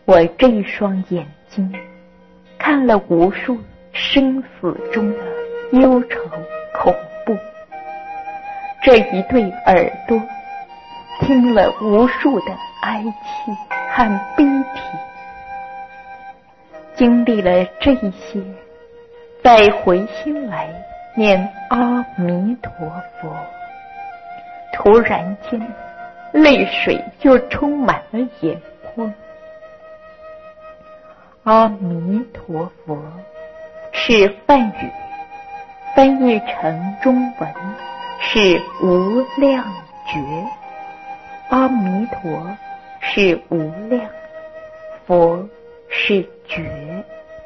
我这一双眼睛看了无数生死中的忧愁恐怖，这一对耳朵听了无数的哀泣和悲啼，经历了这一些，再回心来念阿弥陀佛，突然间泪水就充满了眼眶。阿弥陀佛是梵语，翻译成中文是无量觉。阿弥陀是无量，佛是觉。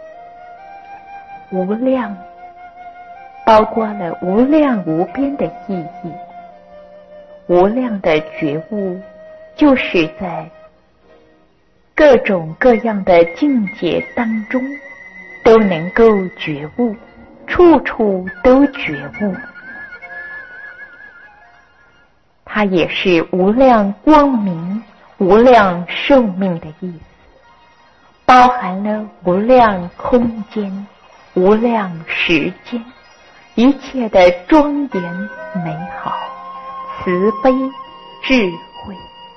无量包括了无量无边的意义。无量的觉悟就是在各种各样的境界当中都能够觉悟，处处都觉悟。它也是无量光明、无量寿命的意思，包含了无量空间、无量时间，一切的庄严美好、慈悲智慧。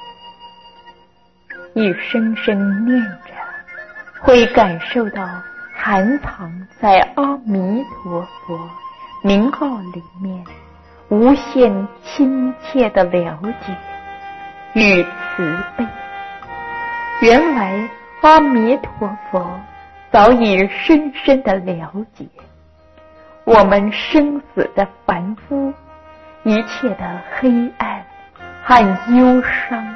一声声念着，会感受到含藏在阿弥陀佛名号里面无限亲切的了解与慈悲。原来阿弥陀佛早已深深的了解我们生死的凡夫，一切的黑暗和忧伤，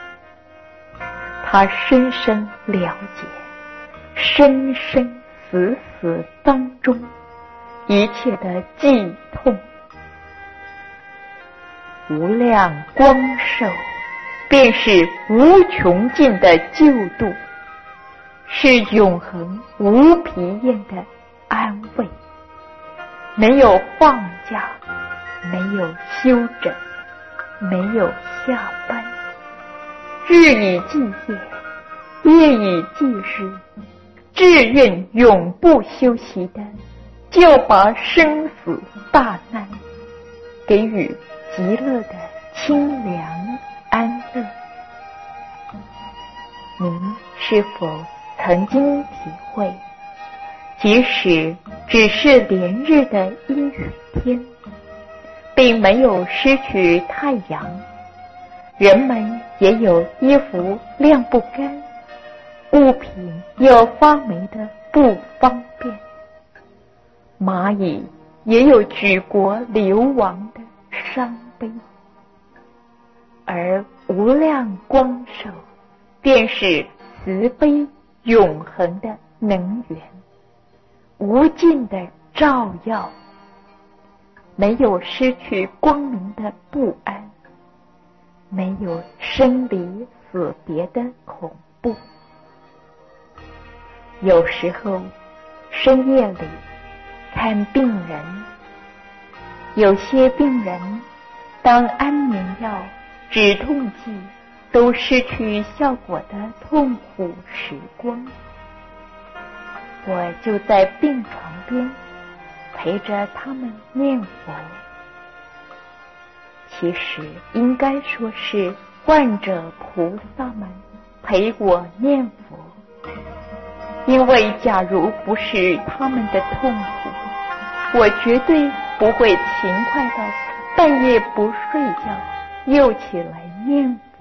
他深深了解生生死死当中一切的悸痛。无量光寿便是无穷尽的救度，是永恒无疲厌的安慰。没有放假，没有休整，没有下班，日以继夜，夜以继日，志愿永不休息的就把生死大难给予极乐的清凉安乐。您是否曾经体会，即使只是连日的阴雨天，并没有失去太阳，人们也有衣服晾不干，物品又发霉的不方便，蚂蚁也有举国流亡的伤悲。而无量光寿便是慈悲永恒的能源，无尽的照耀，没有失去光明的不安，没有生离死别的恐怖。有时候深夜里看病人，有些病人当安眠药、止痛剂都失去效果的痛苦时光，我就在病床边陪着他们念佛。其实应该说是患者菩萨们陪我念佛，因为假如不是他们的痛苦，我绝对不会勤快到半夜不睡觉又起来念佛。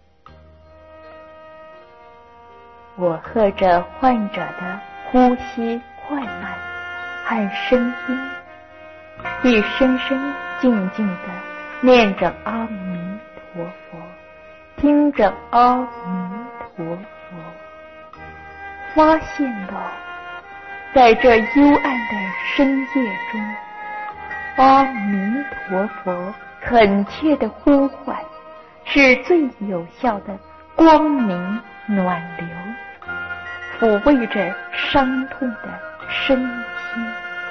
我和着患者的呼吸快慢和声音，一声声静静地念着阿弥陀佛，听着阿弥陀佛，发现到在这幽暗的深夜中，阿弥陀佛恳切的呼唤是最有效的光明暖流，抚慰着伤痛的身心。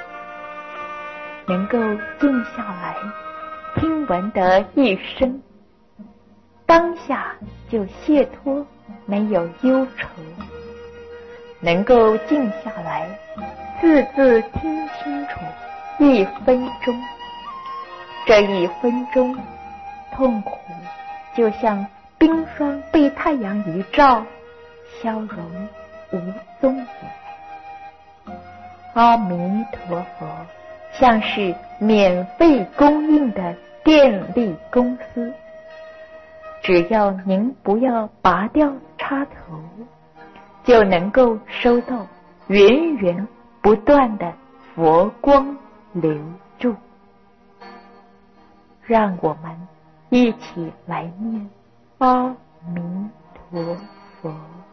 能够静下来听闻得一声，当下就解脱，没有忧愁， 能够静下来，字字听清楚，1分钟。这1分钟，痛苦就像冰霜被太阳一照，消融无踪影。阿弥陀佛像是免费供应的电力公司，只要您不要拔掉插头，就能够收到源源不断的佛光流注。让我们一起来念阿弥陀佛。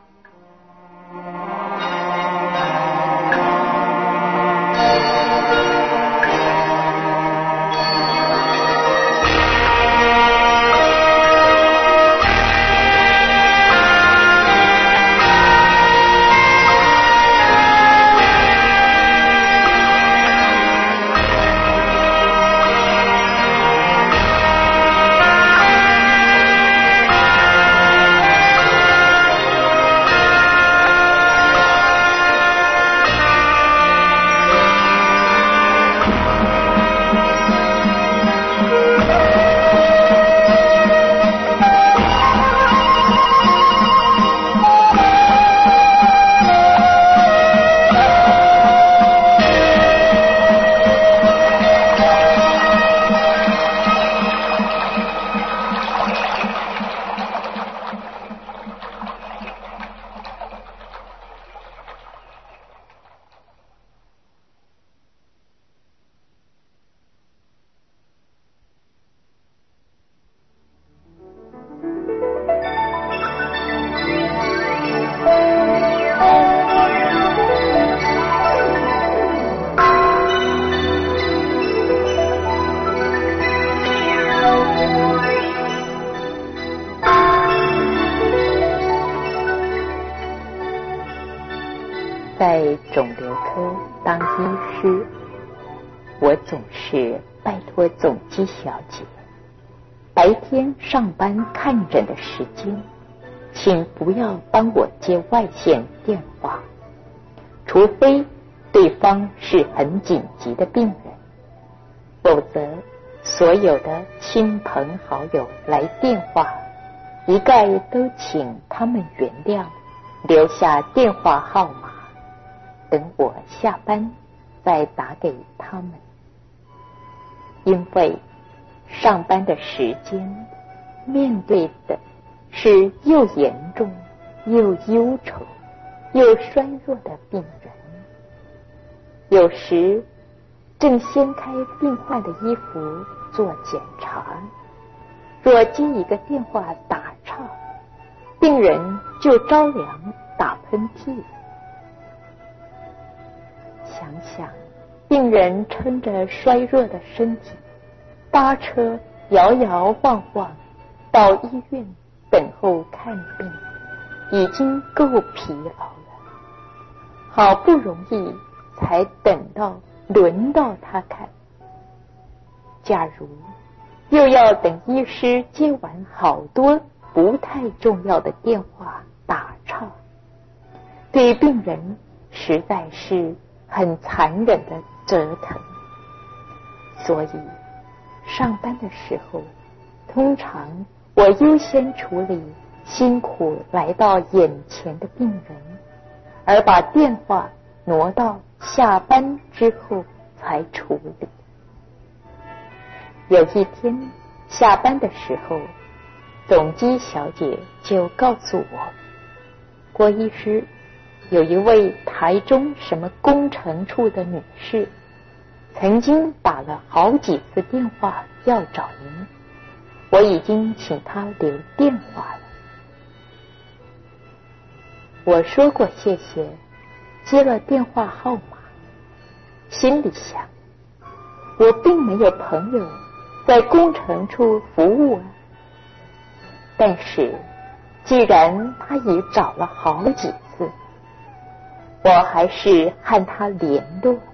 在肿瘤科当医师，我总是拜托总机小姐，白天上班看诊的时间，请不要帮我接外线电话，除非对方是很紧急的病人，否则所有的亲朋好友来电话，一概都请他们原谅，留下电话号码，等我下班再打给他们。因为上班的时间面对的是又严重又忧愁又衰弱的病人，有时正掀开病患的衣服做检查，若接一个电话打岔，病人就着凉打喷嚏。想想病人撑着衰弱的身体，搭车摇摇晃晃到医院等候看病，已经够疲劳了，好不容易才等到轮到他看。假如又要等医师接完好多不太重要的电话打岔，对病人实在是很残忍的折腾。所以上班的时候，通常我优先处理辛苦来到眼前的病人，而把电话挪到下班之后才处理。有一天下班的时候，总机小姐就告诉我，郭医师，有一位台中什么工程处的女士，曾经打了好几次电话要找您，我已经请她留电话了。我说过谢谢，接了电话号码，心里想，我并没有朋友在工程处服务啊。但是既然他已找了好几次，我还是和他联络了。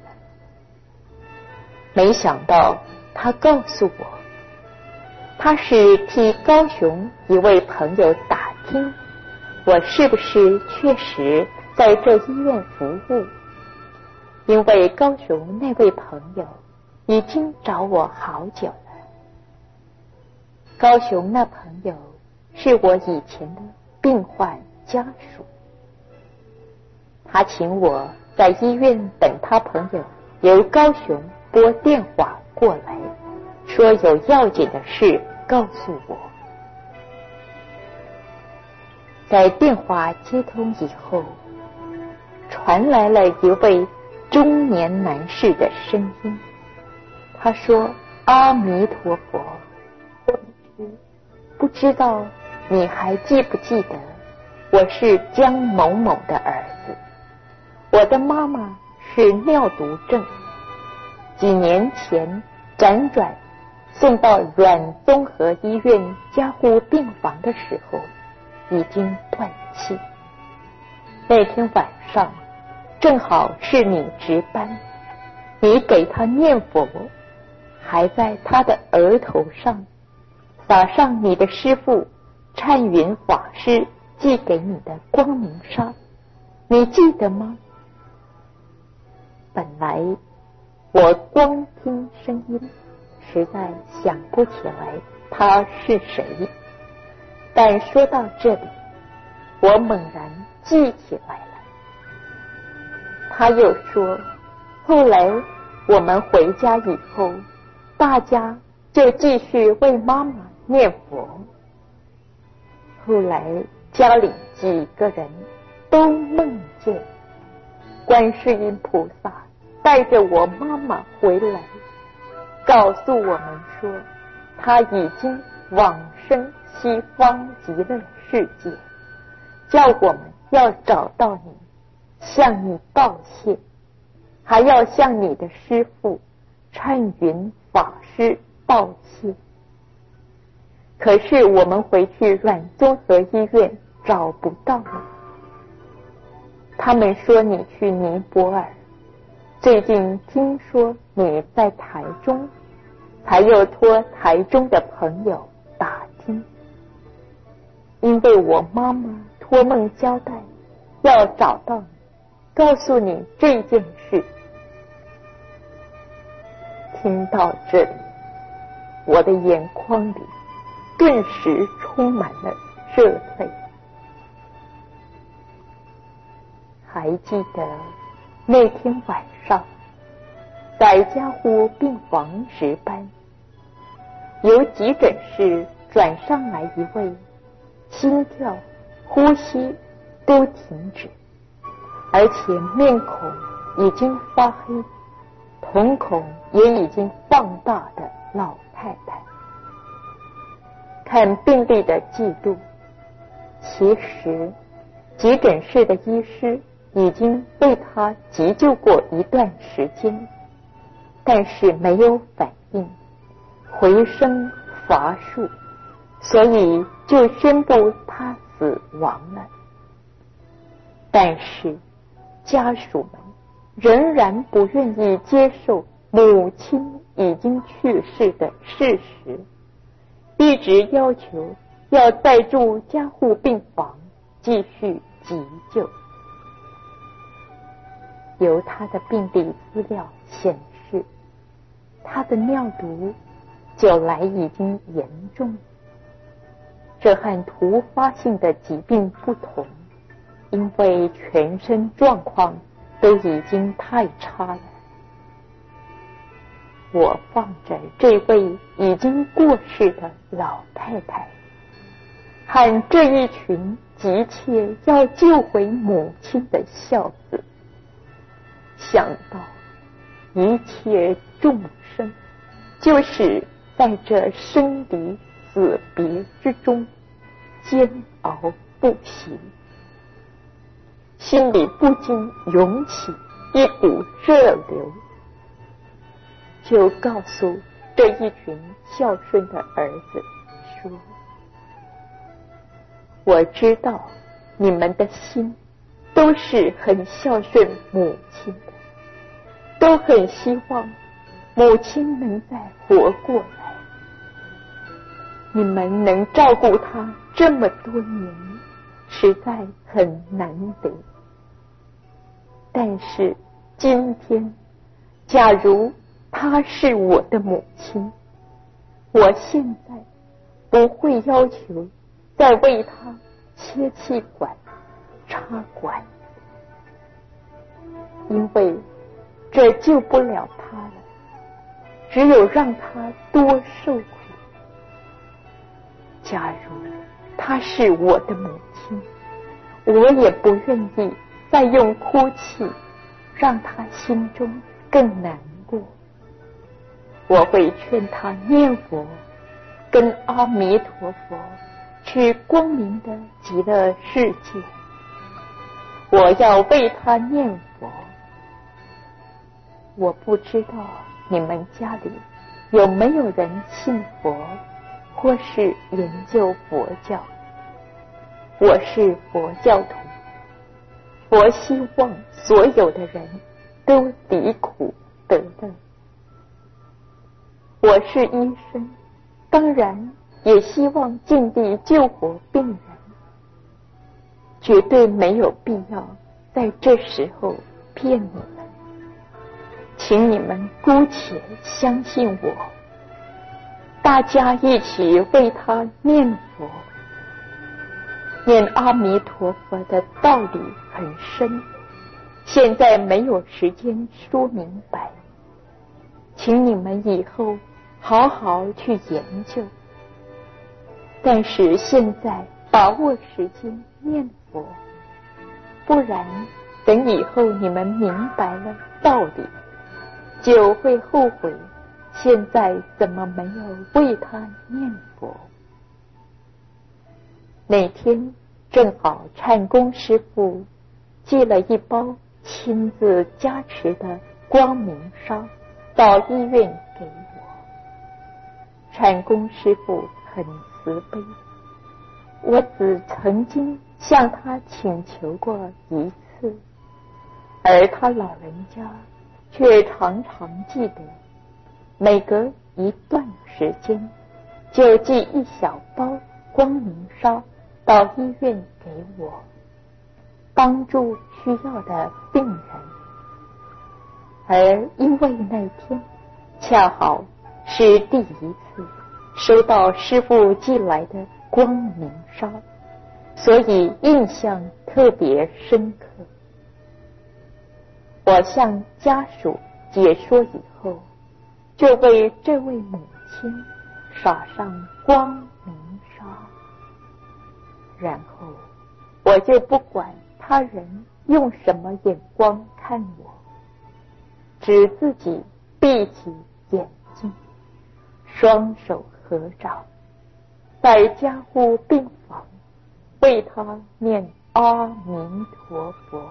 没想到他告诉我，他是替高雄一位朋友打听我是不是确实在这医院服务，因为高雄那位朋友已经找我好久了。高雄那朋友是我以前的病患家属，他请我在医院等他朋友由高雄拨电话过来，说有要紧的事告诉我。在电话接通以后，传来了一位中年男士的声音，他说：阿弥陀佛，不知道你还记不记得我是江某某的儿子，我的妈妈是尿毒症，几年前辗转送到阮综合医院加护病房的时候已经断气。那天晚上正好是你值班，你给他念佛，还在他的额头上撒上你的师父忏云法师寄给你的光明砂，你记得吗？本来我光听声音实在想不起来他是谁，但说到这里我猛然记起来了。他又说，后来我们回家以后，大家就继续为妈妈念佛。后来家里几个人都梦见观世音菩萨带着我妈妈回来，告诉我们说她已经往生西方极乐世界，叫我们要找到你，向你道谢，还要向你的师父忏云法师道谢。可是我们回去阮综合医院找不到你，他们说你去尼泊尔，最近听说你在台中，才又托台中的朋友打听。因为我妈妈托梦交代要找到你，告诉你这件事。听到这里，我的眼眶里顿时充满了热泪。还记得那天晚上在加护病房值班，由急诊室转上来一位，心跳呼吸都停止，而且面孔已经发黑，瞳孔也已经放大的老太太。看病历的记录，其实急诊室的医师已经为他急救过一段时间，但是没有反应，回生乏术，所以就宣布他死亡了。但是家属们仍然不愿意接受母亲已经去世的事实，一直要求要再住加护病房继续急救。由他的病历资料显示，他的尿毒久来已经严重，这和突发性的疾病不同，因为全身状况都已经太差了。我放着这位已经过世的老太太，和这一群急切要救回母亲的孝子，想到一切众生就是在这生离死别之中煎熬不息，心里不禁涌起一股热流，就告诉这一群孝顺的儿子说，我知道你们的心都是很孝顺母亲的，都很希望母亲能再活过来，你们能照顾她这么多年，实在很难得， 但是今天，假如她是我的母亲，我现在不会要求再为她切气管、插管，因为这救不了她了，只有让她多受苦。假如她是我的母亲，我也不愿意再用哭泣让她心中更难过。我会劝她念佛，跟阿弥陀佛去光明的极乐世界。我要为她念佛。我不知道你们家里有没有人信佛或是研究佛教。我是佛教徒，佛希望所有的人都离苦得乐。我是医生，当然也希望尽力救活病人，绝对没有必要在这时候骗你们。请你们姑且相信我，大家一起为他念佛。念阿弥陀佛的道理很深，现在没有时间说明白，请你们以后好好去研究。但是现在把握时间念佛，不然等以后你们明白了道理，就会后悔现在怎么没有为他念佛。那天正好禅公师父寄了一包亲自加持的光明烧到医院给我。禅公师父很慈悲，我只曾经向他请求过一次，而他老人家却常常记得，每隔一段时间就寄一小包光明烧到医院给我，帮助需要的病人。而因为那天恰好是第一次收到师父寄来的光明烧，所以印象特别深刻。我向家属解说以后，就为这位母亲撒上光明烧，然后我就不管他人用什么眼光看我，只自己闭起眼睛，双手合掌，在加护病房为他念阿弥陀佛。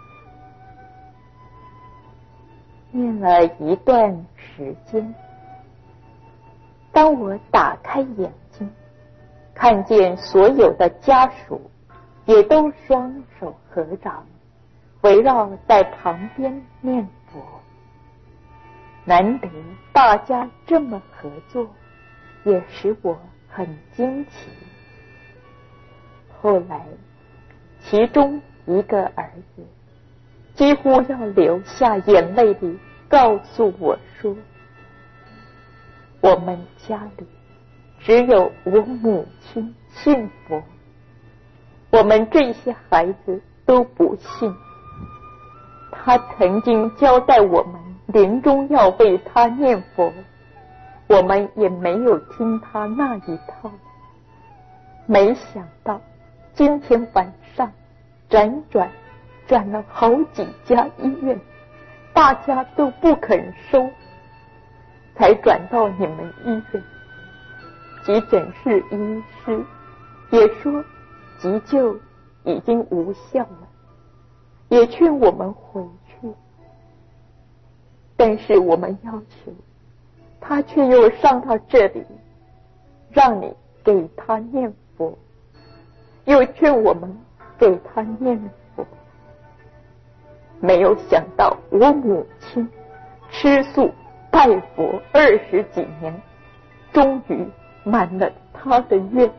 念了一段时间，当我打开眼睛，看见所有的家属也都双手合掌，围绕在旁边念佛。难得大家这么合作，也使我很惊奇。后来其中一个儿子几乎要流下眼泪里告诉我说，我们家里只有我母亲信佛，我们这些孩子都不信。他曾经交代我们临终要为他念佛，我们也没有听他那一套。没想到今天晚上转了好几家医院，大家都不肯收，才转到你们医院。急诊室医师也说急救已经无效了，也劝我们回去。但是我们要求，他却又上到这里，让你给他念佛，又劝我们给他念佛。没有想到我母亲吃素拜佛20几年，终于满了他的愿。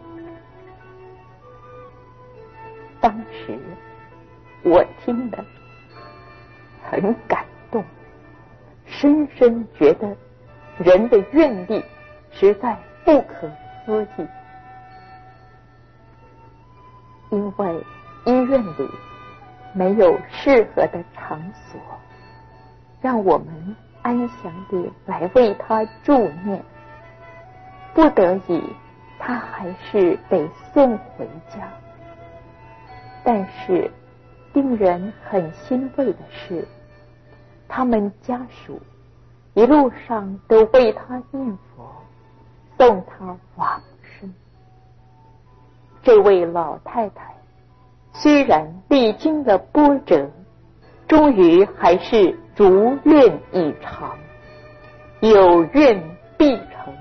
当时我听了很感动，深深觉得人的愿力实在不可思议。因为医院里没有适合的场所，让我们安详地来为他助念，不得已他还是得送回家。但是令人很欣慰的是，他们家属一路上都为他念佛，送他往生。这位老太太虽然历经了波折，终于还是如愿以偿，有愿必成。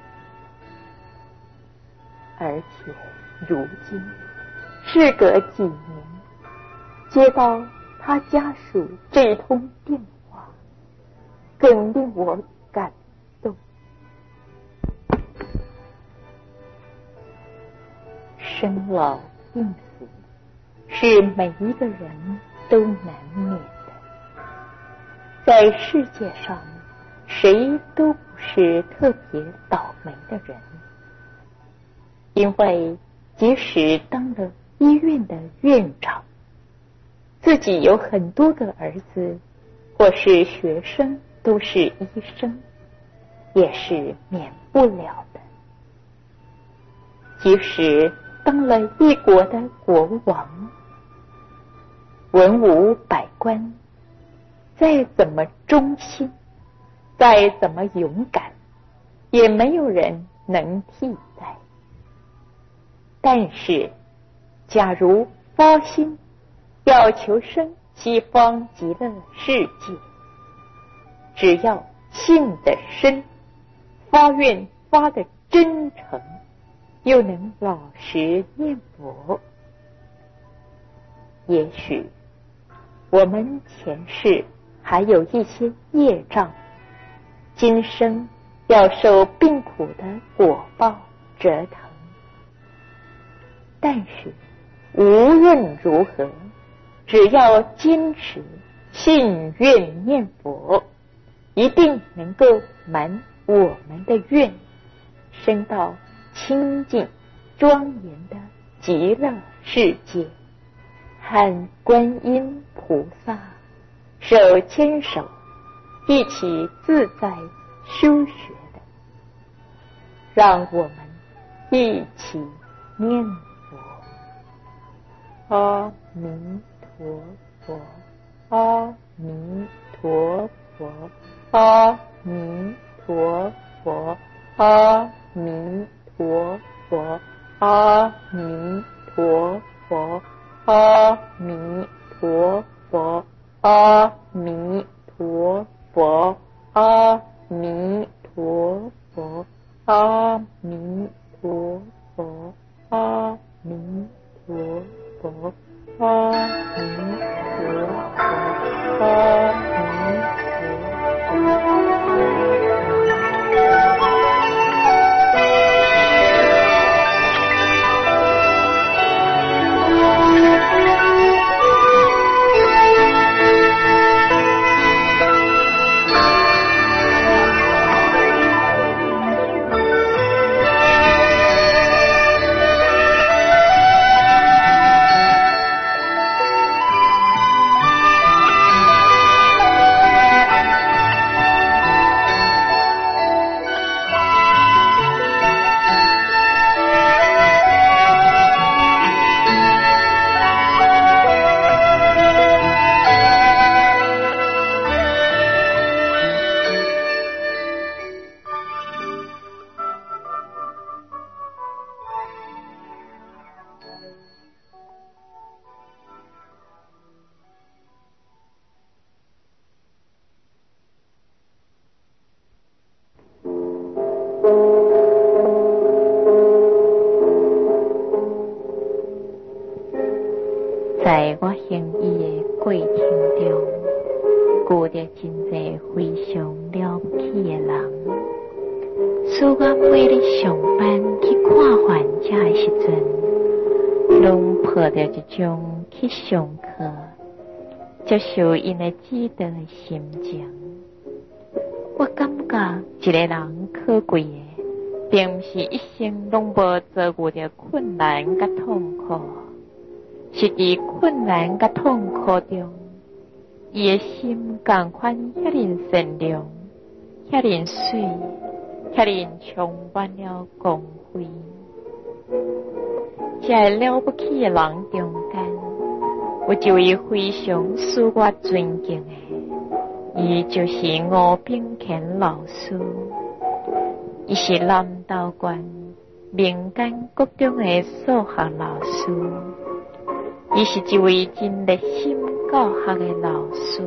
而且如今事隔几年，接到他家属这通电话，更令我感动。生老病死是每一个人都难免的，在世界上谁都不是特别倒霉的人，因为即使当了医院的院长，自己有很多个儿子或是学生都是医生，也是免不了的。即使当了一国的国王，文武百官再怎么忠心，再怎么勇敢，也没有人能替代。但是假如发心要求生西方极乐世界，只要信得深，发愿发得真诚，又能老实念佛，也许我们前世还有一些业障，今生要受病苦的果报折腾。但是无论如何，只要坚持信愿念佛，一定能够满我们的愿，升到清净庄严的极乐世界，和观音菩萨手牵手一起自在修学的。让我们一起念佛。阿弥陀佛，阿弥陀佛，阿弥陀佛，阿弥陀佛，阿弥陀佛，阿弥陀佛，阿弥陀佛，阿弥陀佛，阿弥陀佛，阿弥陀佛，阿弥陀佛，阿弥陀佛。在我行医的过程中，遇到真侪非常了不起的人，使我每日上班去看患者的时阵，拢抱着一种去上课， 接受因的指导的心情。我感觉一个人可贵的，并不是一生拢无遭遇着困难甲痛苦，是伫困难甲痛苦中，伊的心同款遐尼善良，遐尼水，遐尼充满了光辉。在了不起的人中间，有一位非常使我尊敬的，伊就是吴炳乾老师。伊是南投县民间国中的数学老师，伊是一位真热心教学的老师。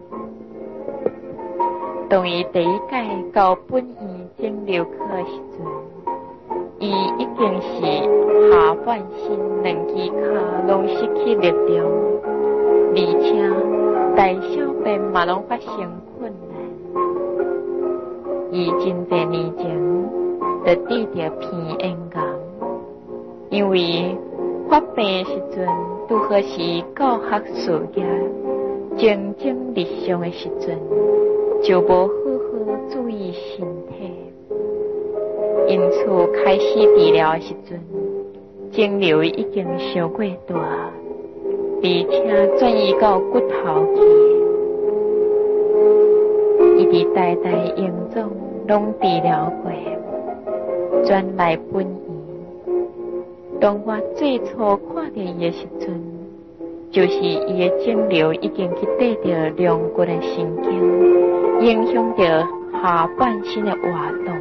当伊第一届到本院整流课的时阵，伊已经是下半身两只脚拢失去力量，而且大小便嘛拢发生困难。伊真侪年前就得着鼻咽癌，因为发病的时阵拄好是教学事业蒸蒸日上的时阵，就无好好注意身体。因此开始治疗的时阵，肿瘤已经伤过大，而且转移到骨头去。伊伫代代营中拢治疗过，转来本院。当我最初看到伊的时阵，就是伊的肿瘤已经去得到两骨的神经，影响到下半身的活动。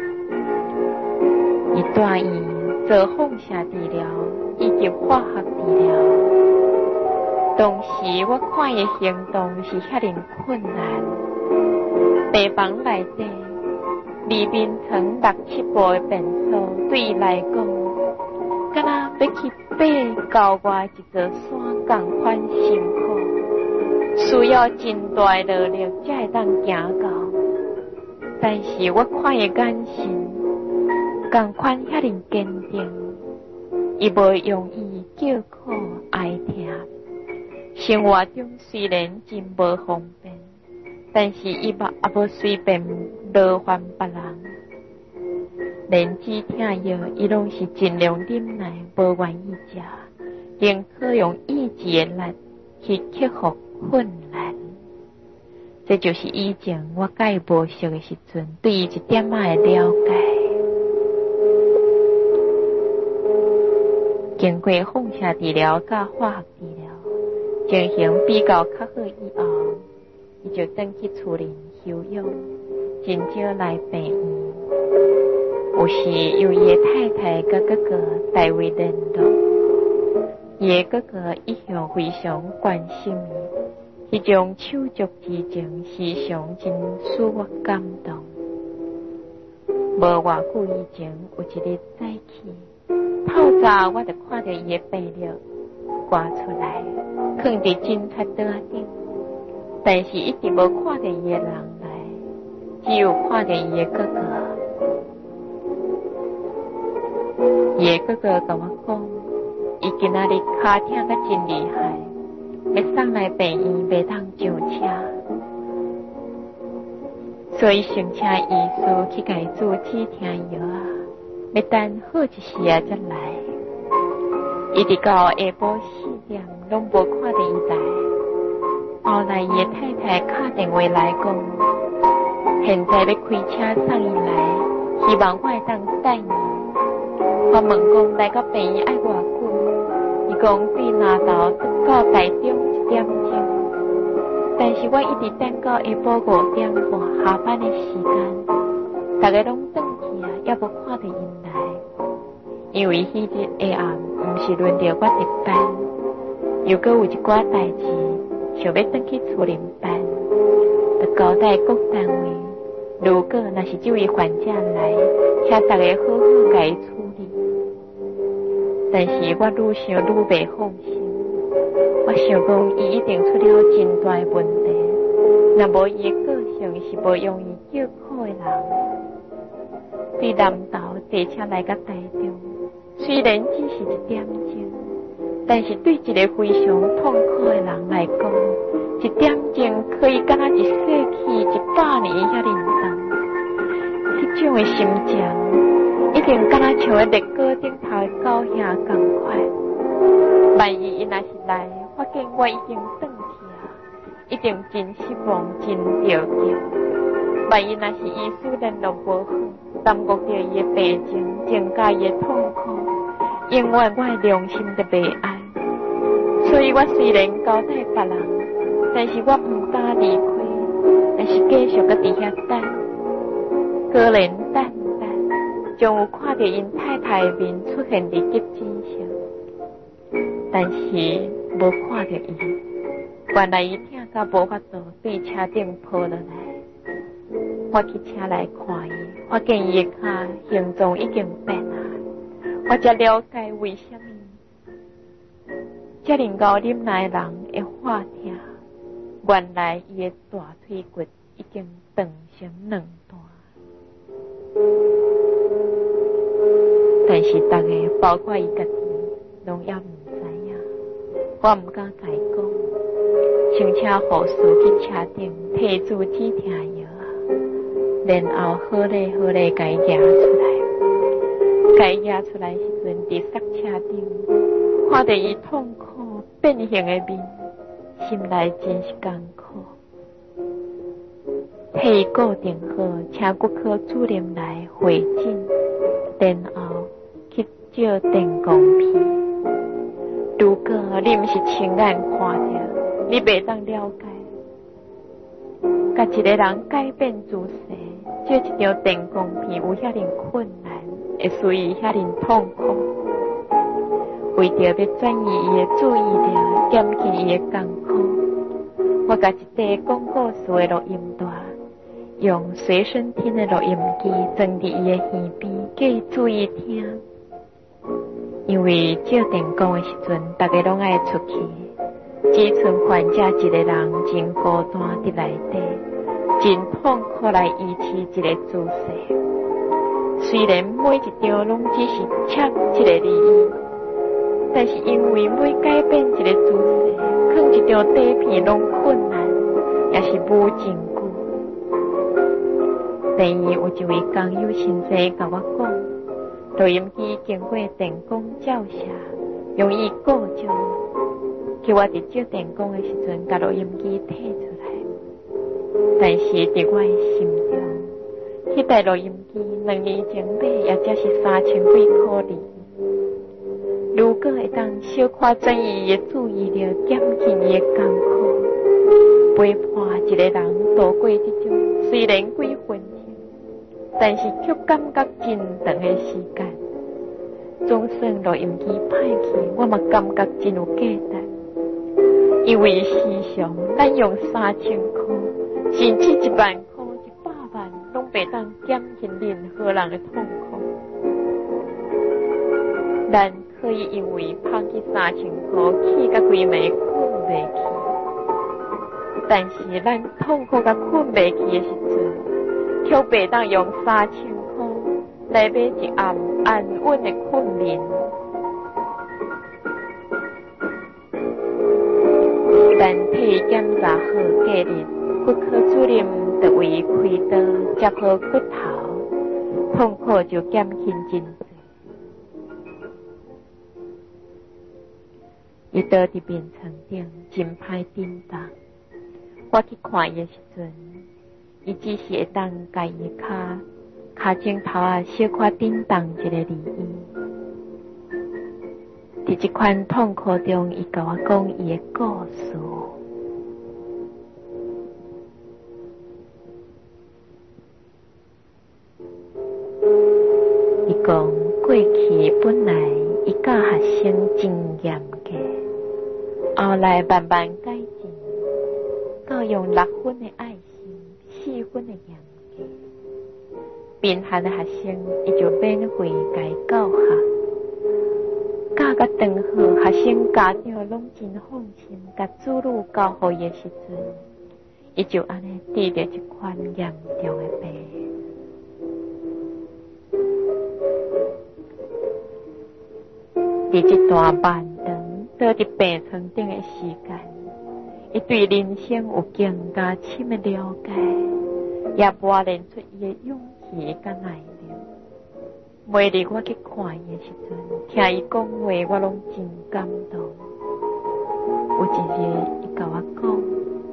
伊带伊做放射治疗以及化学治疗，当时我看伊行动是遐尼困难。病房内底里面藏6-7部的便所，对伊来讲，敢若要去爬到外一座山同款辛苦，需要真大的努力才会当行到。但是我看伊眼神同款遐尼坚定，伊无用伊叫苦哀痛。生活中虽然真无方便，但是伊也无随便劳烦别人，连止痛药伊拢是尽量忍耐，无愿意食，宁可用意志的力去克服困难。这就是以前我甲伊无熟的时阵，对伊一点仔的了解。经过放射治疗甲化学治疗，情形比较较好以后，伊就转去厝里休养，真少来病院。有时由伊的太太甲哥哥代为联络，伊的哥哥一向非常关心伊，迄种手足之情时常真使我感动。无偌久以前，有一日早起，透早我就看到伊的病历挂出来，放伫诊台桌仔顶，但是一直无看到伊的人来，只有看到伊的哥哥。伊的哥哥甲我讲，伊今仔日脚痛甲真厉害，要送来病院袂当上车，所以想请医师去甲伊做止痛药啊，要等好一时啊才来。一直到下晡4点，拢无看到伊来。后来伊的太太打电话来讲，现在要开车送伊来，希望我会当等伊。我问讲来到病院爱偌久？伊讲对南投到台中1点钟，但是我一直等到下晡5点半下班的时间，大家拢转去啊，也无看到因来。因为迄日下暗毋是轮到我值班，又搁有一寡代志，想要转去厝里办，就交代各单位，如果若是这位患者来，请大家好好甲伊处理。但是我愈想愈袂放心，我想讲伊一定出了真大问题，若无伊的个性是无容易叫苦的人。对南投坐车来到台中，虽然只是1点钟，但是对一个非常痛苦的人来讲， 一点钟可以敢若一逝去100年遐认真，迄种的心情，一定敢若像在热锅顶头的狗兄同款。万一伊若是来，发现我已经转去啊，一定真失望，真着急。万一若是医师联络无好，耽误着伊的病情，增加伊的痛苦，永远我的良心都袂安。所以我虽然交代别人，但是我唔敢离开，还是继续搁伫遐等。果然等，将有看到因太太的面出现伫急诊上，但是无看到伊。原来伊疼到无法度对车顶抱落来。我去车内看伊，发现伊的脚形状已经变啊，我才了解为什么遮尔高忍耐的人会发疼。原来伊的大腿骨已经断成2段。但是大家包括伊家己拢也唔知影，我唔敢甲伊讲，请请护士去车顶摕注止疼药啊，然后好咧甲伊压出来。甲伊压出来时阵，伫刹车顶看到伊痛苦变形的面，心内真是艰苦。替伊固定好，请骨科主任来会诊，然后去照电光片。如果你毋是亲眼看到，你袂当了解，甲一个人改变姿势，照一张电光片有遐尼困难，会使伊遐尼痛苦。为着要转移伊的注意力，减轻伊的艰苦，我甲一块广告词的录音带，用随身听的录音机装伫伊的耳边，叫伊注意听。因为照电光的时阵，大家拢爱出去，只剩患者一个人真孤单伫内底，真痛苦来维持一个姿势。虽然每一张拢只是切一个字，但是因为每改变一个姿势，放一张底片拢困难，也是无证据。第二，有一位工友先生甲我讲，录音机经过电光照射，容易故障，叫我伫照电光的时阵，甲录音机摕出来。但是伫我的心中，迄台录音机2年前买也只是3000几块哩。如果会当小可转移伊的注意力，减轻伊的艰苦，陪伴一个人度过这种虽然几分钟，但是却感觉真长的时间。总算录音机歹去，我嘛感觉真有价值。因为时常咱用3000块，甚至1万块、100万，拢袂当减轻任何人的痛苦。咱可以因为捧起3000块，起甲规暝困袂去，但是咱痛苦甲困袂去的时阵，却袂当用3000块来买一暗安稳的困眠。但替检查好隔日，骨科主任就为伊开刀接好骨头，痛苦就减轻真多。伊倒伫病床顶，真歹振动。我去看伊的时阵，伊只是会当甲伊的骹枕头啊小可振动一个而已。伫这款痛苦中，伊甲我讲伊的故事。伊讲过去本来伊教学生真严格，后来慢慢改进，到用6分的爱心，4分的严格。贫寒的学生，伊就免费甲伊教学。教甲长好，学生家长拢真放心，甲子女交互伊的时阵，伊就安尼治着一款严重的病。伫这段漫长倒伫病床顶的时间， 伊对人生有更加深的了解，也磨练出伊的勇气甲耐力。每日我去看伊的时阵，听伊讲话，我拢真感动。有一日，伊甲我讲，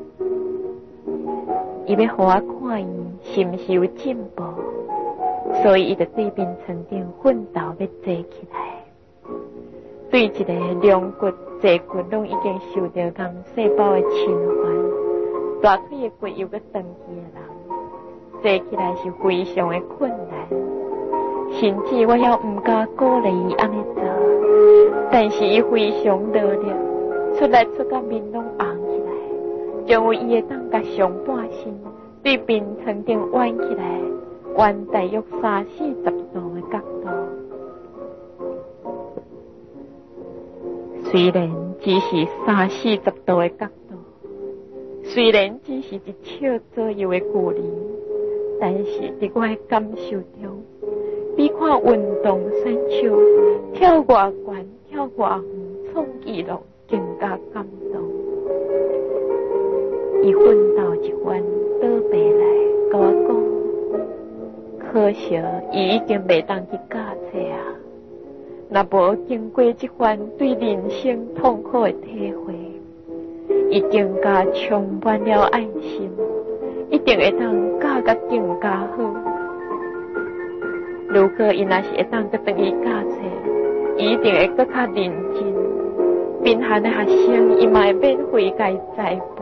伊要互我看伊是毋是有进步，所以伊就对面床顶奋斗要坐起来。对一个两骨坐骨拢已经受到癌细胞的侵犯，大腿的骨又搁长期的人，坐起来是非常的困难。甚至我也毋敢鼓励伊安尼做，但是伊非常努力，出来出到面拢红起来，因为伊会当甲上半身对面床顶弯起来，弯大约30-40度的角度。虽然只是30-40度的角度，虽然只是一尺左右的距离，但是伫我的感受中，比看运动选手跳偌悬、跳偌远、创纪录更加感动。伊奋斗一番倒爬来，甲我讲，可惜伊已经袂当去驾车啊。若无经过这番对人生痛苦的体会，伊更加充满了爱心，一定会当教甲更加好。如果伊若是会当再当去驾车，伊一定会更较认真。贫寒的学生，伊嘛会免费甲伊栽培。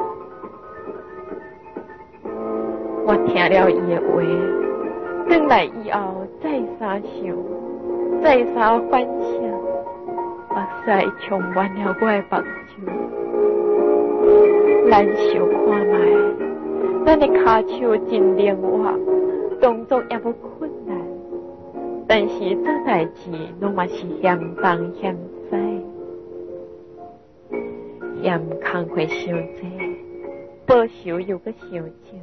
我听了伊的话，转来以后再三想，再三反省，目屎充满了我的目睭。咱想看卖，咱的骹手真灵活，动作也无困难，但是做代志拢嘛是嫌东嫌西，嫌工课伤济，报酬又搁伤少。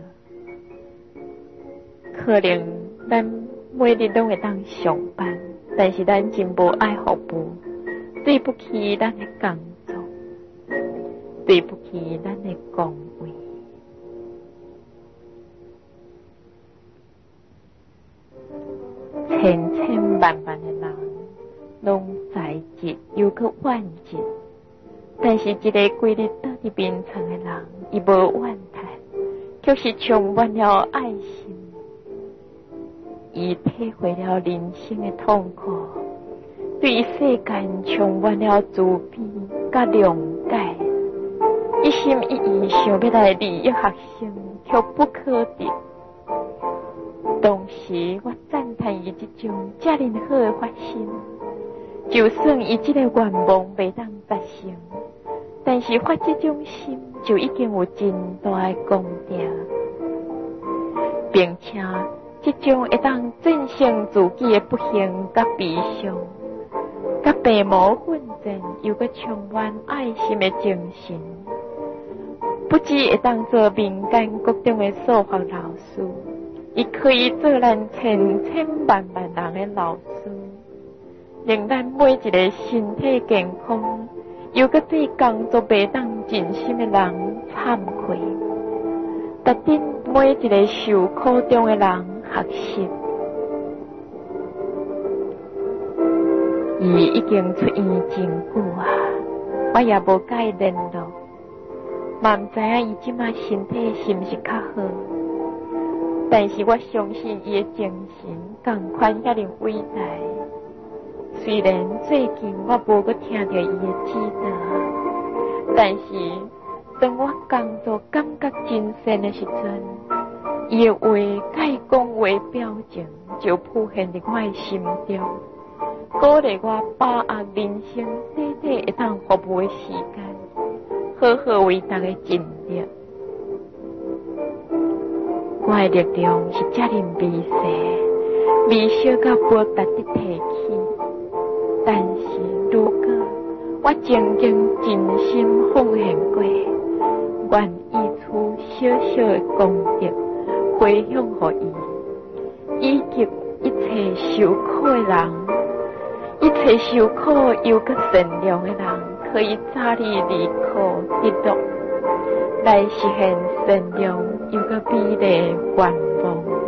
可能咱每日拢会当上班，但是咱真无爱服务，对不起咱的工作，对不起咱的岗位。千千万万的人拢在职又搁怨职，但是一个规日倒伫眠床的人，伊无怨叹，却是充满了爱心。伊体会了人生的痛苦，对世间充满了慈悲甲谅解，一心一意想要来利益学生，却不可得。当时我赞叹伊这种遮尔好的发心，就算伊这个愿望袂当达成，但是发这种心就已经有真大的功德，并且这种会当战胜自己的不幸甲悲伤，甲病魔混战又搁充满爱心的精神，不只会当做民间各种的数学老师，伊可以做咱千千万万人的老师，令咱每一个身体健康又搁对工作袂当尽心的人惭愧，达等每一个受苦中的人学习。伊已经出院真久啊，我也无甲伊联络，嘛毋知影伊即摆身体是毋是较好。但是我相信伊的精神同款遐尼伟大。虽然最近我无搁听到伊的指导，但是当我工作感觉真深的时阵，伊的话甲伊讲话表情就浮现伫我的心中，鼓励我把握人生短短会当服务的时间，好好为大家尽力。我的力量是遮尔微细，微小到无值得提起。但是如果我曾经真心奉献过，愿意出小小的功德回向予伊，以及一切受苦的人，一切受苦又搁善良的人，可以早日离苦得乐。 来实现善良又个美丽愿望。